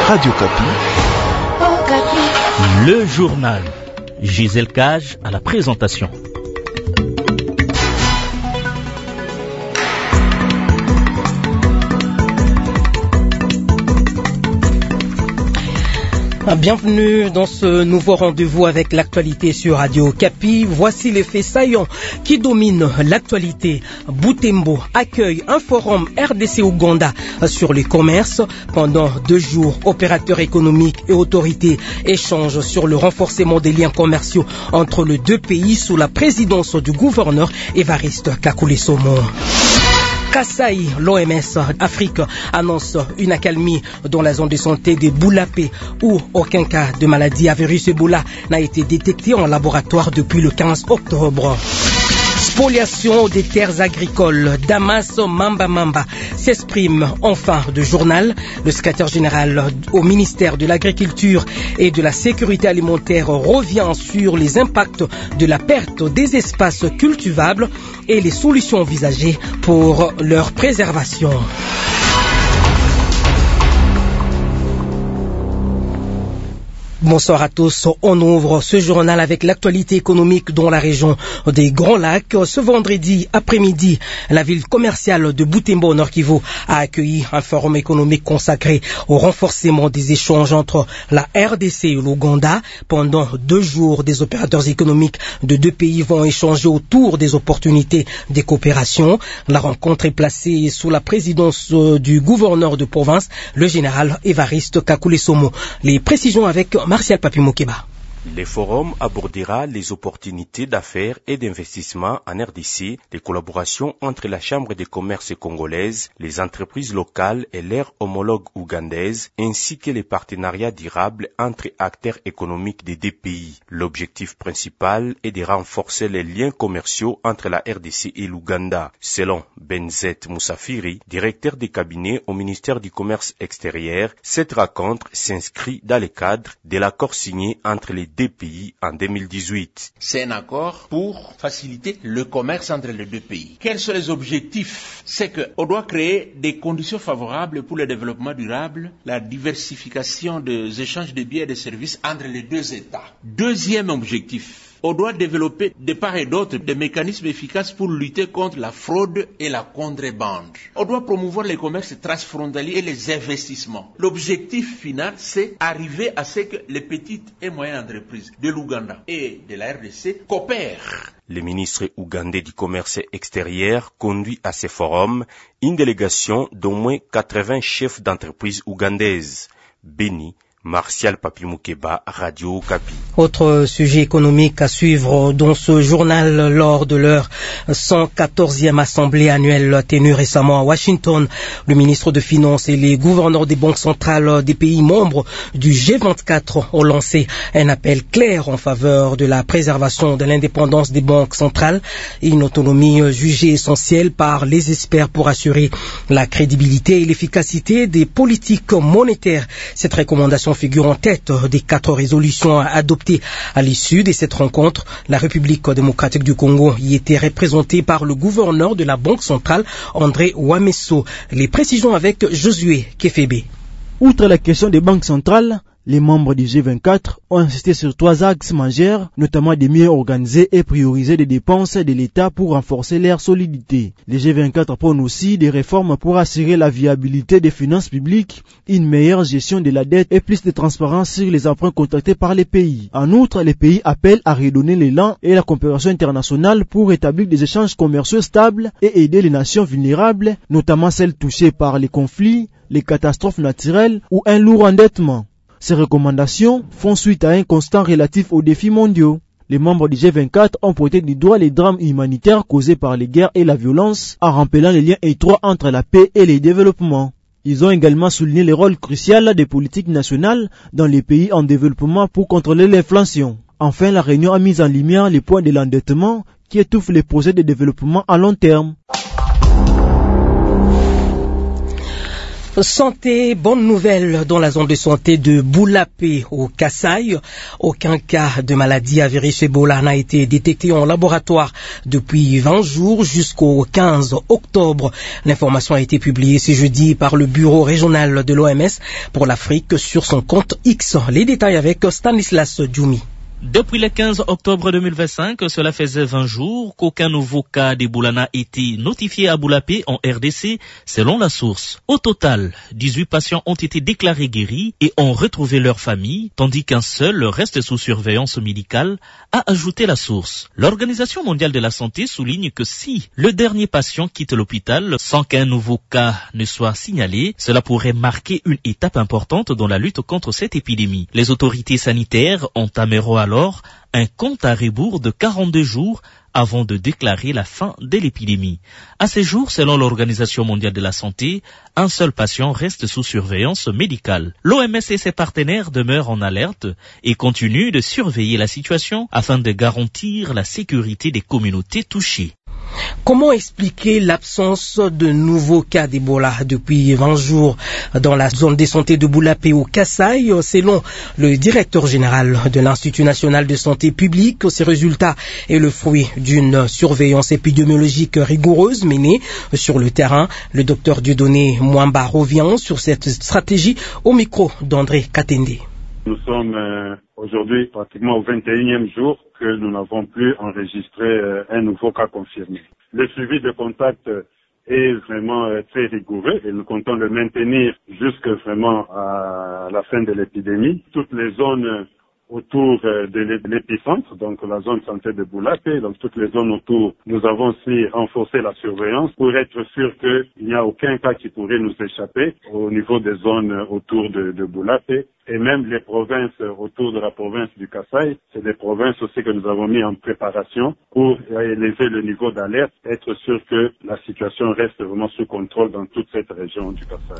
Radio Kapi. Le journal. Gisèle Cage à la présentation. Bienvenue dans ce nouveau rendez-vous avec l'actualité sur Radio Kapi. Voici les faits saillants qui dominent l'actualité. Butembo accueille un forum RDC-Ouganda sur les commerces. Pendant 2 jours, opérateurs économiques et autorités échangent sur le renforcement des liens commerciaux entre les 2 pays sous la présidence du gouverneur Évariste Kakule-Somo. Kasaï, l'OMS Afrique annonce une accalmie dans la zone de santé de Boulapé où aucun cas de maladie à virus Ebola n'a été détecté en laboratoire depuis le 15 octobre. Spoliation des terres agricoles, Damas Mamba s'exprime en fin de journal. Le secrétaire général au ministère de l'Agriculture et de la Sécurité alimentaire revient sur les impacts de la perte des espaces cultivables et les solutions envisagées pour leur préservation. Bonsoir à tous. On ouvre ce journal avec l'actualité économique dans la région des Grands Lacs. Ce vendredi après-midi, la ville commerciale de Butembo, Nord Kivu, a accueilli un forum économique consacré au renforcement des échanges entre la RDC et l'Ouganda. Pendant 2 jours, des opérateurs économiques de 2 pays vont échanger autour des opportunités de coopération. La rencontre est placée sous la présidence du gouverneur de province, le général Évariste Kakule-Somo. Les précisions avec Martial Papi Mokeba. Le forum abordera les opportunités d'affaires et d'investissement en RDC, les collaborations entre la Chambre de commerce congolaise, les entreprises locales et leurs homologues ougandaises, ainsi que les partenariats durables entre acteurs économiques des 2 pays. L'objectif principal est de renforcer les liens commerciaux entre la RDC et l'Ouganda. Selon Benzet Moussafiri, directeur de cabinet au ministère du Commerce extérieur, cette rencontre s'inscrit dans le cadre de l'accord signé entre les 2 pays en 2018. C'est un accord pour faciliter le commerce entre les 2 pays. Quels sont les objectifs? C'est qu'on doit créer des conditions favorables pour le développement durable, la diversification des échanges de biens et de services entre les 2 États. Deuxième objectif, on doit développer de part et d'autre des mécanismes efficaces pour lutter contre la fraude et la contrebande. On doit promouvoir les commerces transfrontaliers et les investissements. L'objectif final, c'est arriver à ce que les petites et moyennes entreprises de l'Ouganda et de la RDC coopèrent. Le ministre ougandais du commerce extérieur conduit à ce forum une délégation d'au moins 80 chefs d'entreprises ougandaises. Béni, Martial Papi Mokeba, Radio Kapi. Autre sujet économique à suivre dans ce journal lors de leur 114e assemblée annuelle tenue récemment à Washington. Le ministre de Finances et les gouverneurs des banques centrales des pays membres du G24 ont lancé un appel clair en faveur de la préservation de l'indépendance des banques centrales, une autonomie jugée essentielle par les experts pour assurer la crédibilité et l'efficacité des politiques monétaires. Cette recommandation figure en tête des 4 résolutions adoptées à l'issue de cette rencontre. La République démocratique du Congo y était représentée par le gouverneur de la Banque centrale, André Wameso. Les précisions avec Josué Kefebe. Outre la question des banques centrales, les membres du G24 ont insisté sur 3 axes majeurs, notamment de mieux organiser et prioriser les dépenses de l'État pour renforcer leur solidité. Les G24 prônent aussi des réformes pour assurer la viabilité des finances publiques, une meilleure gestion de la dette et plus de transparence sur les emprunts contractés par les pays. En outre, les pays appellent à redonner l'élan et la coopération internationale pour établir des échanges commerciaux stables et aider les nations vulnérables, notamment celles touchées par les conflits, les catastrophes naturelles ou un lourd endettement. Ces recommandations font suite à un constat relatif aux défis mondiaux. Les membres du G24 ont pointé du doigt les drames humanitaires causés par les guerres et la violence, en rappelant les liens étroits entre la paix et le développement. Ils ont également souligné le rôle crucial des politiques nationales dans les pays en développement pour contrôler l'inflation. Enfin, la réunion a mis en lumière les points de l'endettement qui étouffent les projets de développement à long terme. Santé, bonne nouvelle dans la zone de santé de Boulapé au Kasaï. Aucun cas de maladie avérée chez Ebola n'a été détecté en laboratoire depuis 20 jours jusqu'au 15 octobre. L'information a été publiée ce jeudi par le bureau régional de l'OMS pour l'Afrique sur son compte X. Les détails avec Stanislas Djoumi. Depuis le 15 octobre 2025, cela faisait 20 jours qu'aucun nouveau cas d'Ebola n'a été notifié à Boulapé en RDC, selon la source. Au total, 18 patients ont été déclarés guéris et ont retrouvé leur famille, tandis qu'un seul reste sous surveillance médicale, a ajouté la source. L'Organisation mondiale de la santé souligne que si le dernier patient quitte l'hôpital sans qu'un nouveau cas ne soit signalé, cela pourrait marquer une étape importante dans la lutte contre cette épidémie. Les autorités sanitaires entameront alors un compte à rebours de 42 jours avant de déclarer la fin de l'épidémie. À ce jour, selon l'Organisation mondiale de la santé, un seul patient reste sous surveillance médicale. L'OMS et ses partenaires demeurent en alerte et continuent de surveiller la situation afin de garantir la sécurité des communautés touchées. Comment expliquer l'absence de nouveaux cas d'Ebola depuis 20 jours dans la zone de santé de Boulapé au Kasaï? Selon le directeur général de l'Institut national de santé publique, ces résultats est le fruit d'une surveillance épidémiologique rigoureuse menée sur le terrain. Le docteur Dieudonné Mwamba revient sur cette stratégie au micro d'André Katende. Nous sommes aujourd'hui pratiquement au 21e jour que nous n'avons plus enregistré un nouveau cas confirmé. Le suivi de contact est vraiment très rigoureux et nous comptons le maintenir jusque vraiment à la fin de l'épidémie. Toutes les zones autour de l'épicentre, donc la zone santé de Boulapé, donc toutes les zones autour, nous avons aussi renforcé la surveillance pour être sûr qu'il n'y a aucun cas qui pourrait nous échapper au niveau des zones autour de Boulapé. Et même les provinces autour de la province du Kasaï, c'est des provinces aussi que nous avons mis en préparation pour élever le niveau d'alerte, être sûr que la situation reste vraiment sous contrôle dans toute cette région du Kasaï.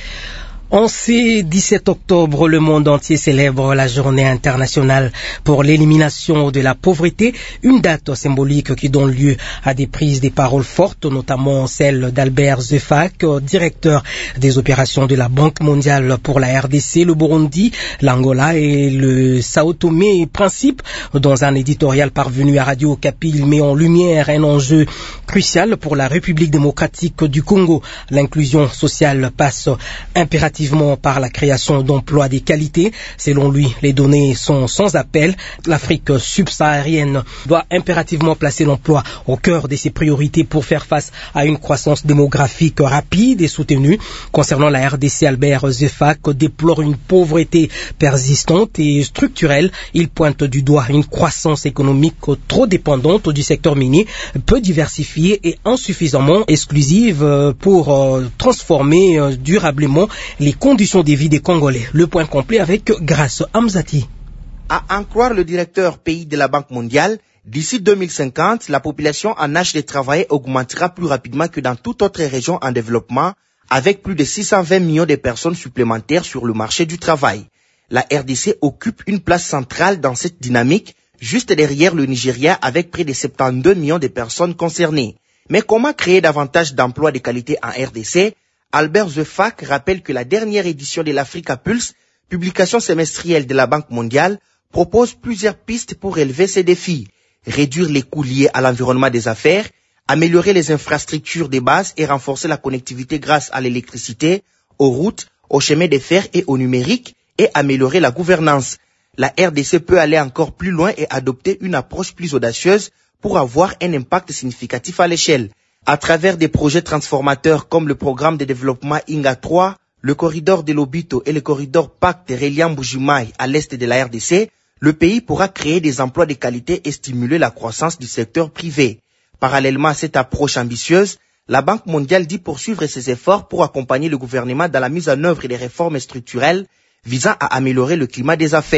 En ce 17 octobre, le monde entier célèbre la journée internationale pour l'élimination de la pauvreté, une date symbolique qui donne lieu à des prises de parole fortes, notamment celle d'Albert Zefak, directeur des opérations de la Banque mondiale pour la RDC, le Burundi, l'Angola et le Sao Tomé et Principe. Dans un éditorial parvenu à Radio Okapi, il met en lumière un enjeu crucial pour la République démocratique du Congo. L'inclusion sociale passe impérativement par la création d'emplois de qualité. Selon lui, les données sont sans appel. L'Afrique subsaharienne doit impérativement placer l'emploi au cœur de ses priorités pour faire face à une croissance démographique rapide et soutenue. Concernant la RDC, Albert Zefak déplore une pauvreté persistante et structurelle. Il pointe du doigt une croissance économique trop dépendante du secteur minier, peu diversifiée et insuffisamment exclusive pour transformer durablement les conditions de vie des Congolais. Le point complet avec Grace Hamzati. À en croire le directeur pays de la Banque mondiale, d'ici 2050, la population en âge de travailler augmentera plus rapidement que dans toute autre région en développement, avec plus de 620 millions de personnes supplémentaires sur le marché du travail. La RDC occupe une place centrale dans cette dynamique, juste derrière le Nigeria avec près de 72 millions de personnes concernées. Mais comment créer davantage d'emplois de qualité en RDC? Albert Zefak rappelle que la dernière édition de l'Africa Pulse, publication semestrielle de la Banque mondiale, propose plusieurs pistes pour relever ces défis. Réduire les coûts liés à l'environnement des affaires, améliorer les infrastructures de base et renforcer la connectivité grâce à l'électricité, aux routes, aux chemins de fer et au numérique, et améliorer la gouvernance. La RDC peut aller encore plus loin et adopter une approche plus audacieuse pour avoir un impact significatif à l'échelle. À travers des projets transformateurs comme le programme de développement INGA 3, le corridor de Lobito et le corridor Pacte Reliant-Bujumaï à l'est de la RDC, le pays pourra créer des emplois de qualité et stimuler la croissance du secteur privé. Parallèlement à cette approche ambitieuse, la Banque mondiale dit poursuivre ses efforts pour accompagner le gouvernement dans la mise en œuvre des réformes structurelles visant à améliorer le climat des affaires.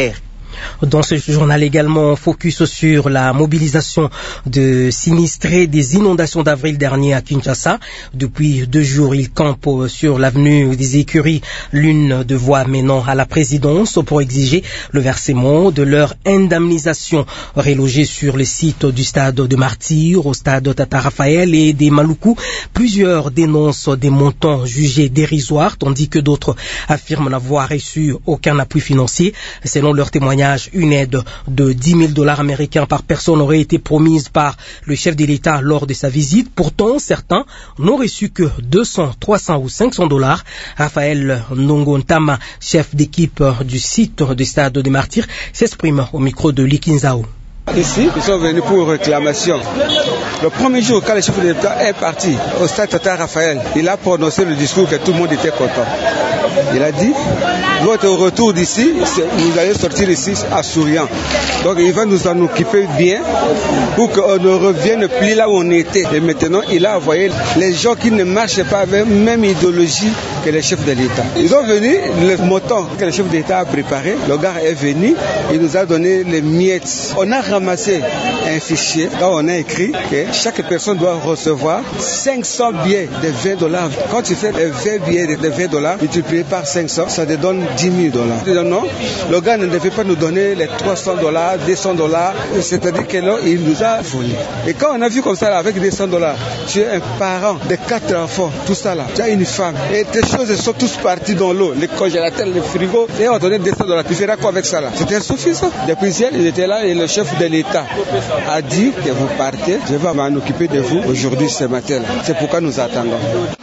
Dans ce journal également, focus sur la mobilisation de sinistrés des inondations d'avril dernier à Kinshasa. Depuis 2 jours, ils campent sur l'avenue des Écuries, l'une de voies menant à la présidence pour exiger le versement de leur indemnisation. Relogés sur le site du stade de Martyrs, au stade Tata Raphaël et des Maluku, plusieurs dénoncent des montants jugés dérisoires, tandis que d'autres affirment n'avoir reçu aucun appui financier. Selon leur témoignage, une aide de $10,000 américains par personne aurait été promise par le chef de l'État lors de sa visite. Pourtant, certains n'ont reçu que 200, 300 ou $500. Raphaël Nongontama, chef d'équipe du site du stade des Martyrs, s'exprime au micro de Likinzao. Ici, ils sont venus pour réclamation. Le premier jour, quand le chef de l'État est parti au stade Tata Raphaël, il a prononcé le discours que tout le monde était content. Il a dit, votre retour d'ici, vous allez sortir ici à souriant. Donc il va nous en occuper bien pour qu'on ne revienne plus là où on était. Et maintenant, il a envoyé les gens qui ne marchent pas avec la même idéologie que le chef de l'État. Ils sont venus, le montant que le chef de l'État a préparé, le gars est venu, il nous a donné les miettes. On a ramassé un fichier dont on a écrit que chaque personne doit recevoir 500 billets de $20. Quand tu fais 20 billets de $20, multiplié par 500, ça te donne $10,000. Non, le gars ne devait pas nous donner les $300, $200, c'est-à-dire que là, il nous a volé. Et quand on a vu comme ça, là, avec $200, tu es un parent de 4 enfants, tout ça là, tu as une femme, et tes choses sont tous parties dans l'eau, les congélateurs, les frigos, et on donnait $200, tu feras quoi avec ça là? C'était insuffisant. Depuis hier, il était là et le chef de l'État a dit que vous partez, je vais m'en occuper de vous aujourd'hui, ce matin. C'est pourquoi nous attendons.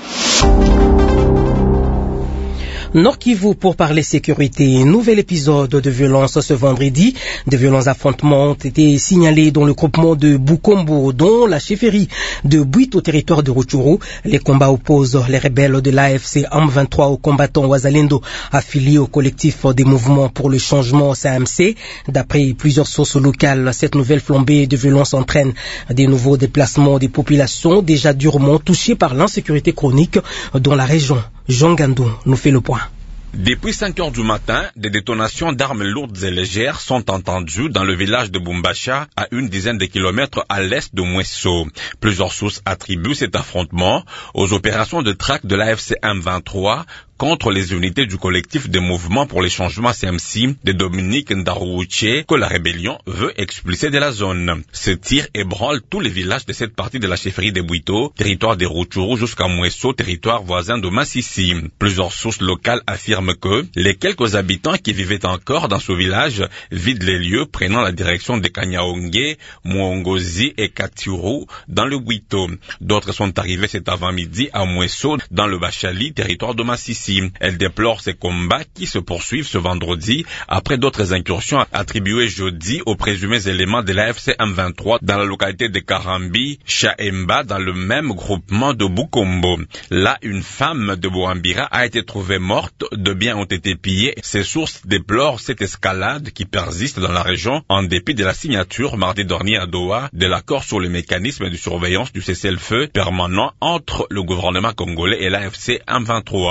Nord Kivu pour parler sécurité. Nouvel épisode de violence ce vendredi. De violents affrontements ont été signalés dans le groupement de Bukombo, dont la chefferie de Buit au territoire de Rutshuru. Les combats opposent les rebelles de l'AFC M23 aux combattants Wazalendo affiliés au collectif des mouvements pour le changement CMC. D'après plusieurs sources locales, cette nouvelle flambée de violence entraîne des nouveaux déplacements des populations déjà durement touchées par l'insécurité chronique dans la région. Jean Gandou nous fait le point. Depuis 5 heures du matin, des détonations d'armes lourdes et légères sont entendues dans le village de Bumbacha, à une dizaine de kilomètres à l'est de Mweso. Plusieurs sources attribuent cet affrontement aux opérations de traque de l'AFC M23 contre les unités du collectif des mouvements pour les changements CMC de Dominique Ndarouche que la rébellion veut expulser de la zone. Ce tir ébranle tous les villages de cette partie de la chefferie de Buito, territoire de Rutshuru jusqu'à Mweso, territoire voisin de Massissi. Plusieurs sources locales affirment que les quelques habitants qui vivaient encore dans ce village vident les lieux prenant la direction de Kanyaonge, Mwongozi et Katuru dans le Buito. D'autres sont arrivés cet avant-midi à Mweso dans le Bachali, territoire de Massissi. Elle déplore ces combats qui se poursuivent ce vendredi après d'autres incursions attribuées jeudi aux présumés éléments de l'AFC M23 dans la localité de Karambi, Chaemba, dans le même groupement de Bukombo. Là, une femme de Boambira a été trouvée morte, de biens ont été pillés. Ces sources déplorent cette escalade qui persiste dans la région en dépit de la signature mardi dernier à Doha de l'accord sur le mécanisme de surveillance du cessez-le-feu permanent entre le gouvernement congolais et l'AFC M23.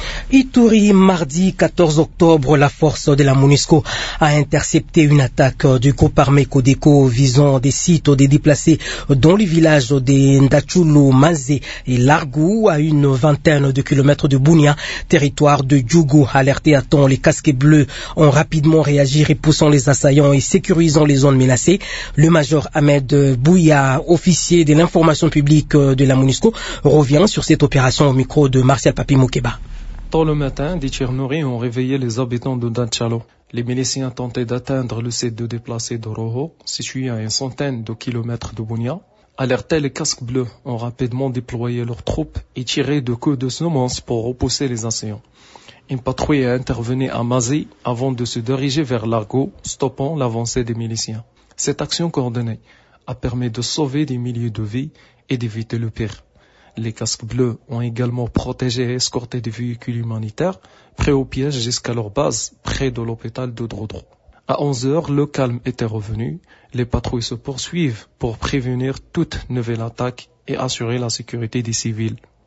Ituri, mardi 14 octobre, la force de la MONUSCO a intercepté une attaque du groupe armé Codeco visant des sites des déplacés dans les villages de Ndachulu, Mazé et Largou, à une vingtaine de kilomètres de Bunia, territoire de Djougou. Alertés à temps, les casques bleus ont rapidement réagi, repoussant les assaillants et sécurisant les zones menacées. Le major Ahmed Bouya, officier de l'information publique de la MONUSCO, revient sur cette opération au micro de Martial Papi Mokeba. Tôt le matin, des tirs nourris ont réveillé les habitants de Ndachalo. Les miliciens tentaient d'atteindre le site de déplacés de Roho, situé à une centaine de kilomètres de Bunia. Alertés, les casques bleus ont rapidement déployé leurs troupes et tiré de coups de semonce pour repousser les assaillants. Une patrouille a intervenu à Mazé avant de se diriger vers Largo, stoppant l'avancée des miliciens. Cette action coordonnée a permis de sauver des milliers de vies et d'éviter le pire. Les casques bleus ont également protégé et escorté des véhicules humanitaires prêts au piège jusqu'à leur base, près de l'hôpital de Drodro. À 11 heures, le calme était revenu. Les patrouilles se poursuivent pour prévenir toute nouvelle attaque et assurer la sécurité des civils.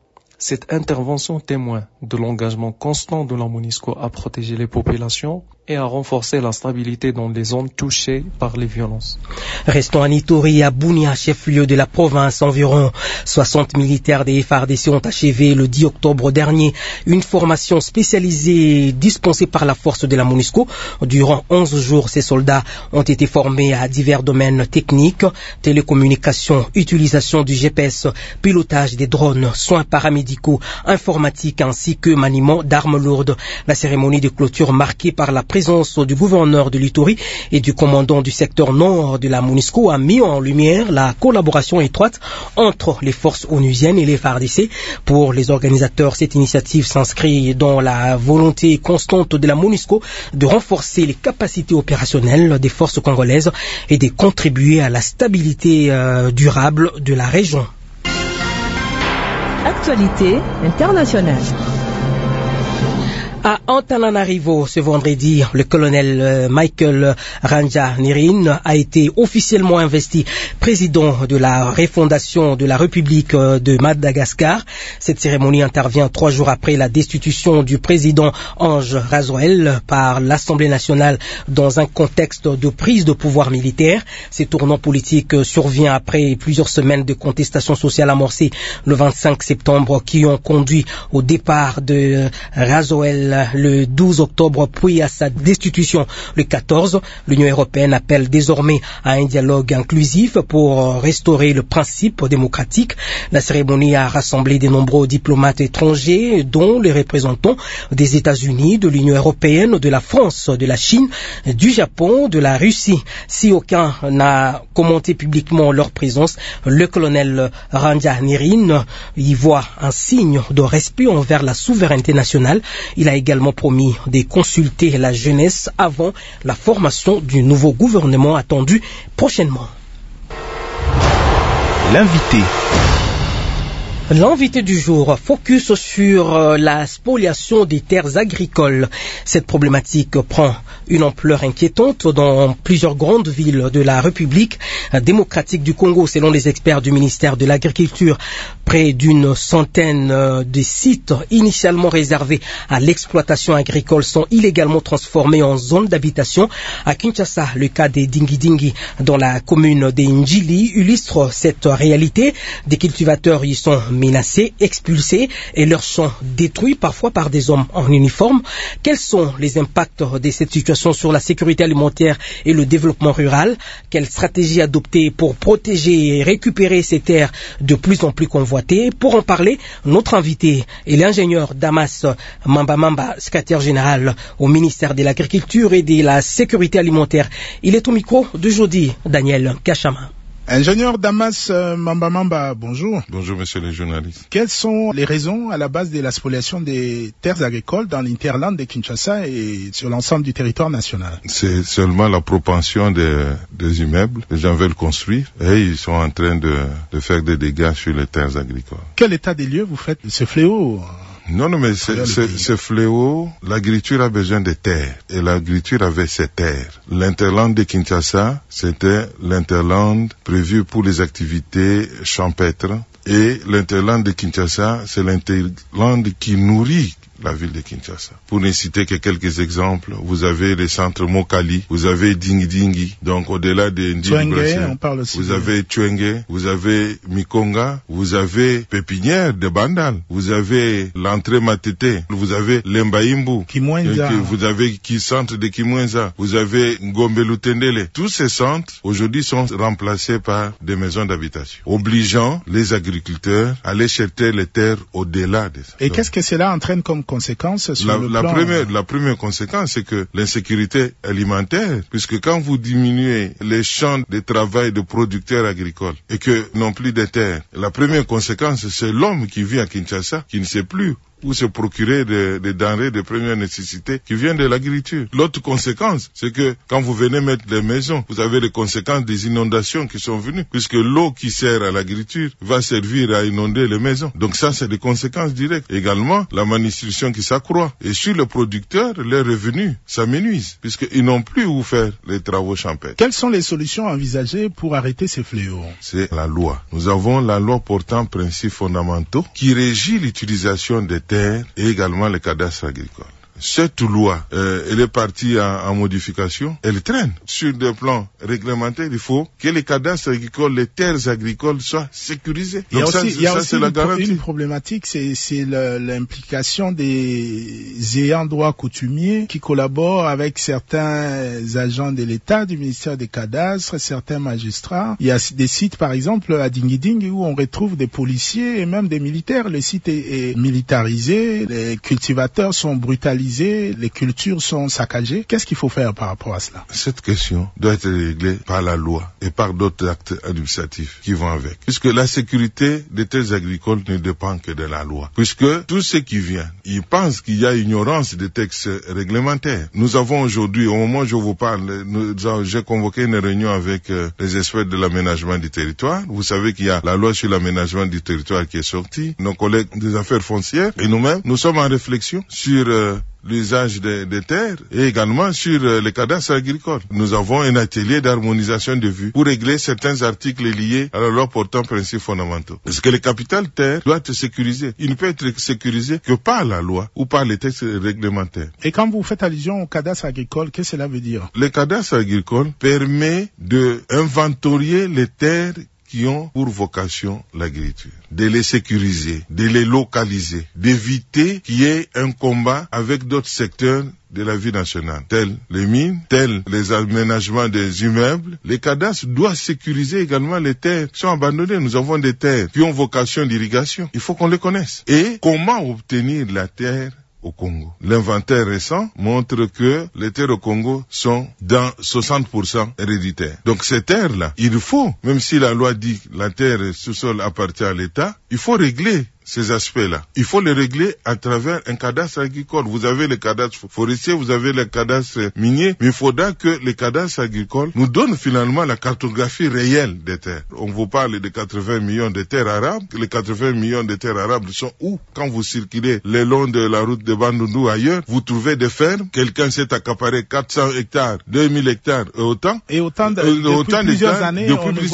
Cette intervention témoigne de l'engagement constant de la MONUSCO à protéger les populations et à renforcer la stabilité dans les zones touchées par les violences. Restons à Nitori, à Bunia, chef-lieu de la province. Environ 60 militaires des FARDC ont achevé le 10 octobre dernier une formation spécialisée dispensée par la force de la MONUSCO. Durant 11 jours, ces soldats ont été formés à divers domaines techniques, télécommunications, utilisation du GPS, pilotage des drones, soins paramédicaux, informatique ainsi que maniement d'armes lourdes. La cérémonie de clôture marquée par la présence du gouverneur de l'Ituri et du commandant du secteur nord de la MONUSCO a mis en lumière la collaboration étroite entre les forces onusiennes et les FARDC. Pour les organisateurs, cette initiative s'inscrit dans la volonté constante de la MONUSCO de renforcer les capacités opérationnelles des forces congolaises et de contribuer à la stabilité durable de la région. Actualité internationale. À Antananarivo, ce vendredi, le colonel Michael Randjanirin a été officiellement investi président de la refondation de la République de Madagascar. Cette cérémonie intervient 3 jours après la destitution du président Ange Razoel par l'Assemblée nationale dans un contexte de prise de pouvoir militaire. Ce tournant politique survient après plusieurs semaines de contestation sociale amorcée le 25 septembre qui ont conduit au départ de Razoel le 12 octobre, puis à sa destitution le 14. L'Union européenne appelle désormais à un dialogue inclusif pour restaurer le principe démocratique. La cérémonie a rassemblé de nombreux diplomates étrangers, dont les représentants des États-Unis, de l'Union européenne, de la France, de la Chine, du Japon, de la Russie. Si aucun n'a commenté publiquement leur présence, le colonel Randjanirin y voit un signe de respect envers la souveraineté nationale. Il a également promis de consulter la jeunesse avant la formation du nouveau gouvernement attendu prochainement. L'invité du jour focus sur la spoliation des terres agricoles. Cette problématique prend une ampleur inquiétante dans plusieurs grandes villes de la République démocratique du Congo. Selon les experts du ministère de l'Agriculture, près d'une centaine de sites initialement réservés à l'exploitation agricole sont illégalement transformés en zones d'habitation. À Kinshasa, le cas des Dingi-Dingi dans la commune de Njili illustre cette réalité. Des cultivateurs y sont menacés, expulsés et leurs champs détruits parfois par des hommes en uniforme. Quels sont les impacts de cette situation sur la sécurité alimentaire et le développement rural? Quelle stratégie adopter pour protéger et récupérer ces terres de plus en plus convoitées? Pour en parler, notre invité est l'ingénieur Damas Mamba, secrétaire général au ministère de l'Agriculture et de la Sécurité alimentaire. Il est au micro de Jody Daniel Kachama. Ingénieur Damas Mamba, bonjour. Bonjour, monsieur le journaliste. Quelles sont les raisons à la base de la spoliation des terres agricoles dans l'interland de Kinshasa et sur l'ensemble du territoire national? C'est seulement la propension des immeubles. Les gens veulent construire et ils sont en train de faire des dégâts sur les terres agricoles. Quel état des lieux vous faites de ce fléau? Non, mais ce fléau, l'agriculture a besoin de terres, et l'agriculture avait ses terres. L'interland de Kinshasa, c'était l'interland prévu pour les activités champêtres, et l'interland de Kinshasa, c'est l'interland qui nourrit la ville de Kinshasa. Pour ne citer que quelques exemples, vous avez les centres Mokali, vous avez Dingi, donc au-delà de Ndingi, vous avez Tchwenge, vous avez Mikonga, vous avez Pépinière de Bandal, vous avez l'entrée Matete, vous avez Lembaimbu, vous avez centre de Kimwenza, vous avez Ngombe-Lutendele. Tous ces centres, aujourd'hui, sont remplacés par des maisons d'habitation, obligeant les agriculteurs à aller chercher les terres au-delà de ça. Et qu'est-ce que cela entraîne comme conséquence sur le plan... La première conséquence, c'est que l'insécurité alimentaire, puisque quand vous diminuez les champs de travail de producteurs agricoles et que n'ont plus de terres, la première conséquence, c'est l'homme qui vit à Kinshasa, qui ne sait plus ou se procurer des denrées de première nécessité qui viennent de l'agriculture. L'autre conséquence, c'est que quand vous venez mettre des maisons, vous avez les conséquences des inondations qui sont venues, puisque l'eau qui sert à l'agriculture va servir à inonder les maisons. Donc ça, c'est des conséquences directes. Également, la malnutrition qui s'accroît. Et sur les producteurs, leurs revenus s'amenuisent, puisqu'ils n'ont plus où faire les travaux champêtres. Quelles sont les solutions envisagées pour arrêter ces fléaux? C'est la loi. Nous avons la loi portant principes fondamentaux qui régit l'utilisation des terres et également les cadastres agricoles. Cette loi, elle est partie en modification, elle traîne. Sur des plans réglementaires, il faut que les cadastres agricoles, les terres agricoles soient sécurisées. Il y a aussi une problématique, c'est l'implication des ayants droit coutumiers qui collaborent avec certains agents de l'État, du ministère des cadastres, certains magistrats. Il y a des sites, par exemple, à Dingiding, où on retrouve des policiers et même des militaires. Le site est militarisé, les cultivateurs sont brutalisés, les cultures sont saccagées. Qu'est-ce qu'il faut faire par rapport à cela? Cette question doit être réglée par la loi et par d'autres actes administratifs qui vont avec. Puisque la sécurité des terres agricoles ne dépend que de la loi. Puisque tout ce qui vient, ils pensent qu'il y a ignorance des textes réglementaires. Nous avons aujourd'hui, au moment où je vous parle, j'ai convoqué une réunion avec les experts de l'aménagement du territoire. Vous savez qu'il y a la loi sur l'aménagement du territoire qui est sortie. Nos collègues des affaires foncières et nous-mêmes, nous sommes en réflexion sur l'usage des terres et également sur les cadastres agricoles. Nous avons un atelier d'harmonisation de vues pour régler certains articles liés à la loi portant principes fondamentaux. Parce que le capital terre doit être sécurisé. Il ne peut être sécurisé que par la loi ou par les textes réglementaires. Et quand vous faites allusion au cadastre agricole, qu'est-ce que cela veut dire? Le cadastre agricole permet d'inventorier les terres qui ont pour vocation l'agriculture, de les sécuriser, de les localiser, d'éviter qu'il y ait un combat avec d'autres secteurs de la vie nationale, tels les mines, tels les aménagements des immeubles. Les cadastres doivent sécuriser également les terres qui sont abandonnées. Nous avons des terres qui ont vocation d'irrigation. Il faut qu'on les connaisse. Et comment obtenir la terre au Congo? L'inventaire récent montre que les terres au Congo sont dans 60% héréditaires. Donc ces terres-là, il faut, même si la loi dit que la terre sous-sol appartient à l'État, il faut régler ces aspects-là. Il faut les régler à travers un cadastre agricole. Vous avez les cadastres forestiers, vous avez les cadastres miniers, mais il faudra que les cadastres agricoles nous donnent finalement la cartographie réelle des terres. On vous parle de 80 millions de terres arables. Les 80 millions de terres arables sont où? Quand vous circulez le long de la route de Bandundu ailleurs, vous trouvez des fermes. Quelqu'un s'est accaparé 400 hectares, 2000 hectares et autant. Depuis plusieurs années,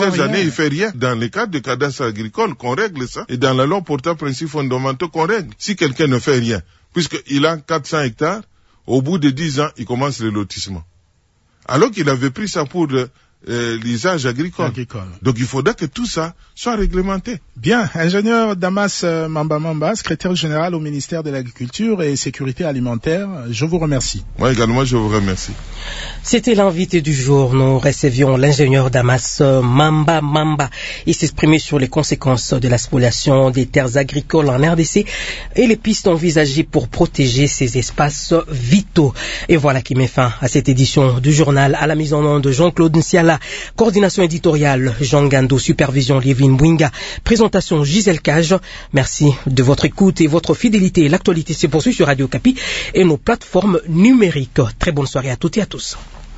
il fait rien. Dans les cadres de cadastre agricole, qu'on règle ça. Et dans la loi portant principes fondamentaux, qu'on règle. Si quelqu'un ne fait rien, puisqu'il a 400 hectares, au bout de 10 ans, il commence le lotissement. Alors qu'il avait pris ça pour l'usage agricole. Donc il faudra que tout ça soit réglementé. Bien, ingénieur Damas Mamba, secrétaire général au ministère de l'Agriculture et Sécurité Alimentaire, je vous remercie. Moi également, je vous remercie. C'était l'invité du jour. Nous recevions l'ingénieur Damas Mamba. Il s'exprimait sur les conséquences de la spoliation des terres agricoles en RDC et les pistes envisagées pour protéger ces espaces vitaux. Et voilà qui met fin à cette édition du journal. À la mise en onde de Jean-Claude Nsiala, coordination éditoriale Jean Gando, supervision Lievin Bouinga, présentation Gisèle Cage. Merci de votre écoute et votre fidélité. L'actualité se poursuit sur Radio Kapi et nos plateformes numériques. Très bonne soirée à toutes et à tous.